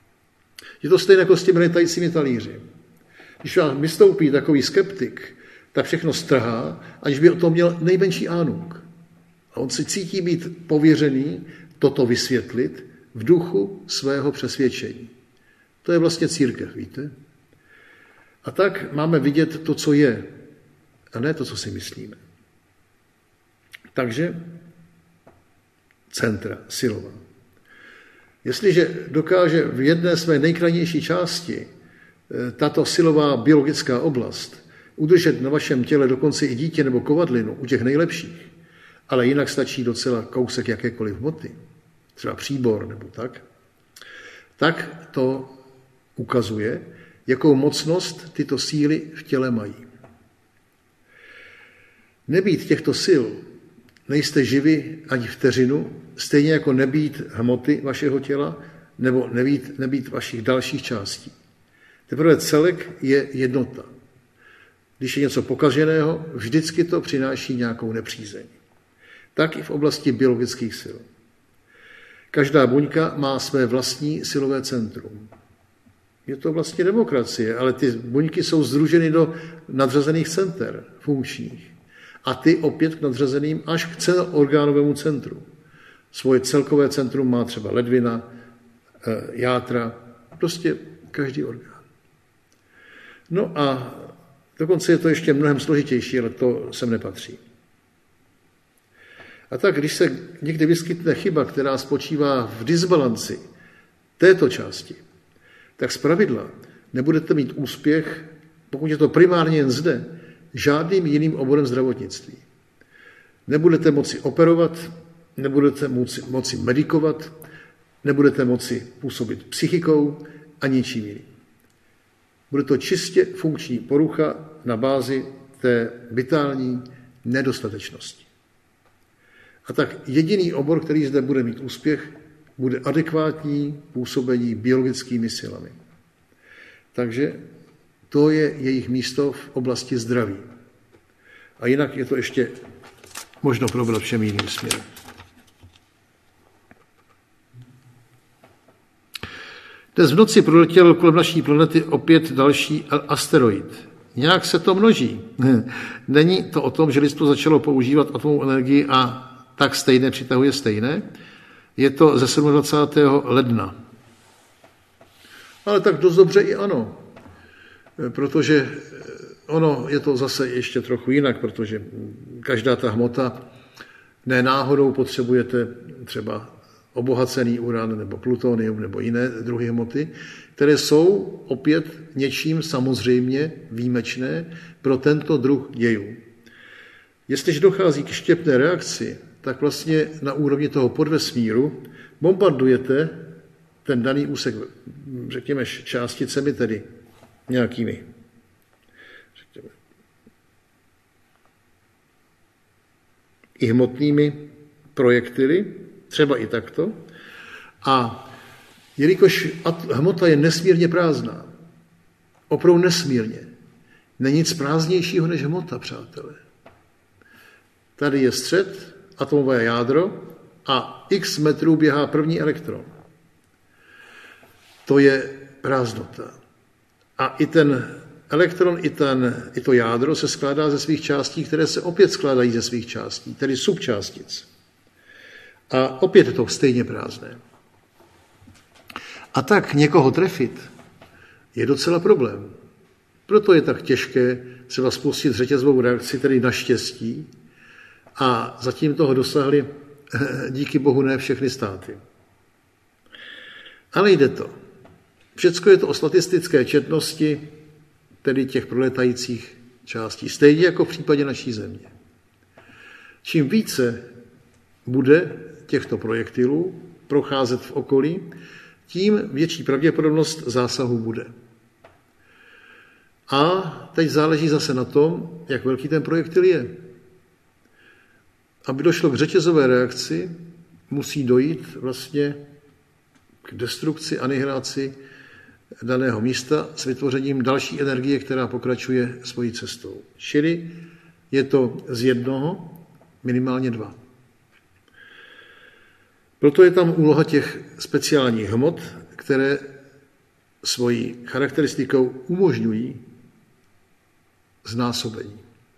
Je to stejné jako s těmi letajícími talíři. Když vám vystoupí takový skeptik, tak všechno strhá, aniž by o tom měl nejmenší ánung. A on si cítí být pověřený toto vysvětlit v duchu svého přesvědčení. To je vlastně církev, víte? A tak máme vidět to, co je, a ne to, co si myslíme. Takže centra silová. Jestliže dokáže v jedné své nejkrajnější části tato silová biologická oblast udržet na vašem těle dokonce i dítě nebo kovadlinu u těch nejlepších, ale jinak stačí docela kousek jakékoliv hmoty, třeba příbor nebo tak to ukazuje, jakou mocnost tyto síly v těle mají. Nebýt těchto sil, nejste živi ani vteřinu, stejně jako nebýt hmoty vašeho těla nebo nebýt vašich dalších částí. Teprve celek je jednota. Když je něco pokaženého, vždycky to přináší nějakou nepřízeň. Tak i v oblasti biologických sil. Každá buňka má své vlastní silové centrum. Je to vlastně demokracie, ale ty buňky jsou sdruženy do nadřazených center funkčních. A ty opět k nadřazeným až k celoorgánovému centru. Svoje celkové centrum má třeba ledvina, játra, prostě každý orgán. No a dokonce je to ještě mnohem složitější, ale to sem nepatří. A tak, když se někdy vyskytne chyba, která spočívá v disbalanci této části, tak zpravidla nebudete mít úspěch, pokud je to primárně jen zde, žádným jiným oborem zdravotnictví. Nebudete moci operovat, nebudete moci medikovat, nebudete moci působit psychikou a ničím jiným. Bude to čistě funkční porucha na bázi té vitální nedostatečnosti. A tak jediný obor, který zde bude mít úspěch, bude adekvátní působení biologickými silami. Takže to je jejich místo v oblasti zdraví. A jinak je to ještě možno probrat všem jiným směrem. Dnes v noci proletěl kolem naší planety opět další asteroid. Nějak se to množí. Není to o tom, že lidstvo začalo používat atomovou energii a tak stejné přitahuje stejné. Je to ze 27. ledna. Ale tak dost dobře i ano. Protože ono je to zase ještě trochu jinak, protože každá ta hmota, ne náhodou potřebujete třeba obohacený uran nebo plutonium nebo jiné druhy hmoty, které jsou opět něčím samozřejmě výjimečné pro tento druh dějů. Jestliže dochází k štěpné reakci, tak vlastně na úrovni toho podvesmíru bombardujete ten daný úsek, řekněme, částicemi, tedy nějakými, řekněme, i hmotnými projektily, třeba i takto. A jelikož hmota je nesmírně prázdná, opravdu nesmírně, není nic prázdnějšího než hmota, přátelé. Tady je střed, atomové jádro a x metrů běhá první elektron. To je prázdnota. A i ten elektron, i to jádro se skládá ze svých částí, které se opět skládají ze svých částí, tedy subčástic. A opět je to stejně prázdné. A tak někoho trefit je docela problém. Proto je tak těžké třeba spustit řetězovou reakci, tedy naštěstí, a zatím toho dosahly díky bohu ne všechny státy. Ale jde to. Všecko je to o statistické četnosti, tedy těch proletajících částí, stejně jako v případě naší země. Čím více bude těchto projektilů procházet v okolí, tím větší pravděpodobnost zásahu bude. A teď záleží zase na tom, jak velký ten projektil je. Aby došlo k řetězové reakci, musí dojít vlastně k destrukci, anihilaci daného místa s vytvořením další energie, která pokračuje svojí cestou. Čili je to z jednoho minimálně dva. Proto je tam úloha těch speciálních hmot, které svojí charakteristikou umožňují znásobení.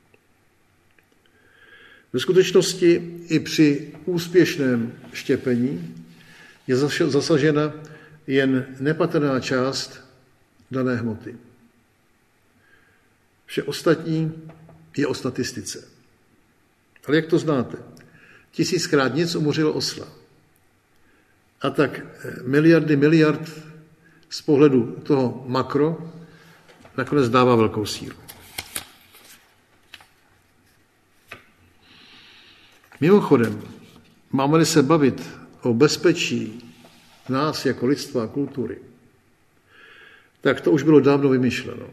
Ve skutečnosti i při úspěšném štěpení je zasažena jen nepatrná část dané hmoty. Vše ostatní je o statistice. Ale jak to znáte? 1000krát nic umořilo osla. A tak miliard z pohledu toho makro nakonec dává velkou sílu. Mimochodem, máme-li se bavit o bezpečí nás jako lidstva a kultury, tak to už bylo dávno vymyšleno.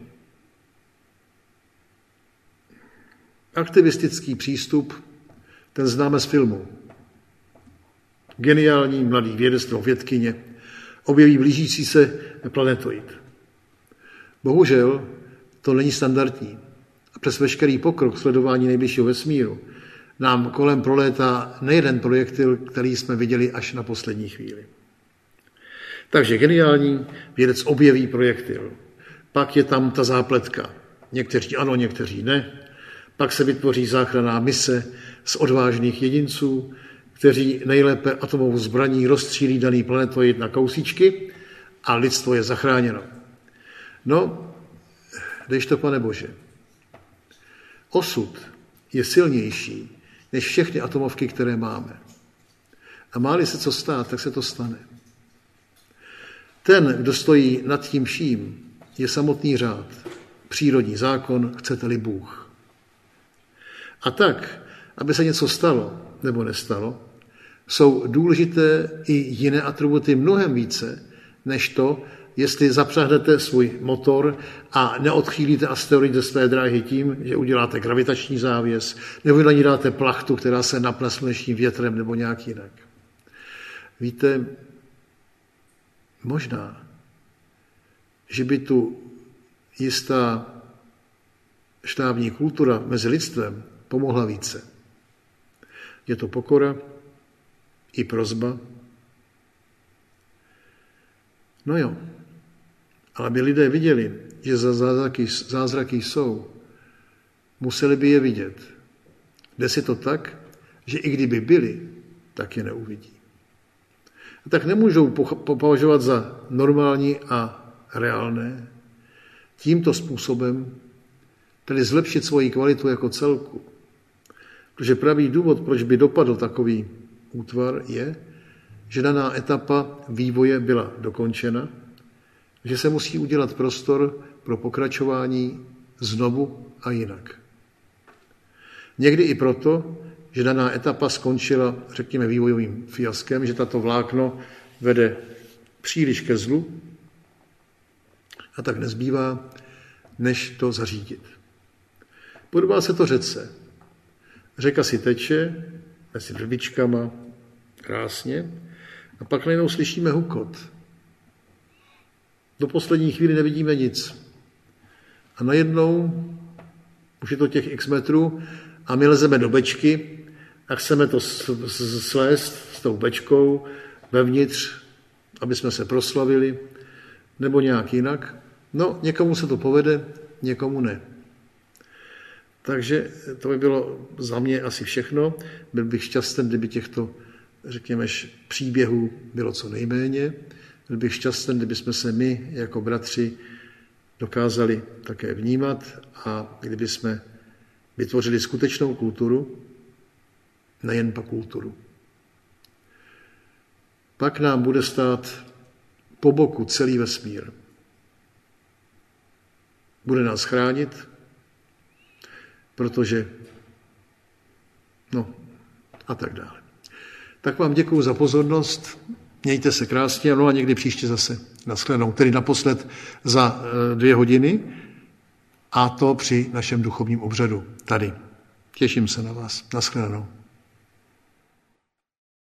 Aktivistický přístup, ten známe z filmu. Geniální mladý vědec nebo vědkyně objeví blížící se planetoid. Bohužel to není standardní. A přes veškerý pokrok sledování nejbližšího vesmíru nám kolem prolétá nejeden projektil, který jsme viděli až na poslední chvíli. Takže geniální vědec objeví projektil. Pak je tam ta zápletka. Někteří ano, někteří ne. Pak se vytvoří záchranná mise z odvážných jedinců, kteří nejlépe atomovou zbraní rozstřílí daný planetoid na kousíčky a lidstvo je zachráněno. No, dejš to, Pane Bože. Osud je silnější než všechny atomovky, které máme. A má-li se co stát, tak se to stane. Ten, kdo stojí nad tím vším, je samotný řád, přírodní zákon, chcete-li Bůh. A tak, aby se něco stalo nebo nestalo, jsou důležité i jiné atributy mnohem více, než to, jestli zapřahnete svůj motor a neodchýlíte asteroid ze své dráhy tím, že uděláte gravitační závěs, nebo na ní dáte plachtu, která se napne slunečním větrem nebo nějak jinak. Víte, možná, že by tu jistá štábní kultura mezi lidstvem pomohla více. Je to pokora i prosba. No jo, ale aby lidé viděli, že zázraky jsou, museli by je vidět. Jde si to tak, že i kdyby byli, tak je neuvidí. A tak nemůžou považovat za normální a reálné tímto způsobem, tedy zlepšit svoji kvalitu jako celku. Protože pravý důvod, proč by dopadl takový útvar, je, že daná etapa vývoje byla dokončena, že se musí udělat prostor pro pokračování znovu a jinak. Někdy i proto, že daná etapa skončila, řekněme, vývojovým fiaskem, že tato vlákno vede příliš ke zlu a tak nezbývá, než to zařídit. Podobá se to řece. Řeka si teče mezi vrbičkama krásně a pak najednou slyšíme hukot. Do poslední chvíli nevidíme nic. A najednou, už je to těch x metrů, a my lezeme do bečky a chceme to slést s tou bečkou vevnitř, aby jsme se proslavili, nebo nějak jinak. No, někomu se to povede, někomu ne. Takže to by bylo za mě asi všechno. Byl bych šťastný, kdyby těchto, řekněme, příběhů bylo co nejméně. Byl bych šťastný, kdyby jsme se my jako bratři dokázali také vnímat a kdyby jsme vytvořili skutečnou kulturu, nejen pak kulturu. Pak nám bude stát po boku celý vesmír. Bude nás chránit, protože, no a tak dále. Tak vám děkuju za pozornost, mějte se krásně, no a někdy příště zase nashledanou, tedy naposled za 2 hodiny a to při našem duchovním obřadu tady. Těším se na vás, nashledanou.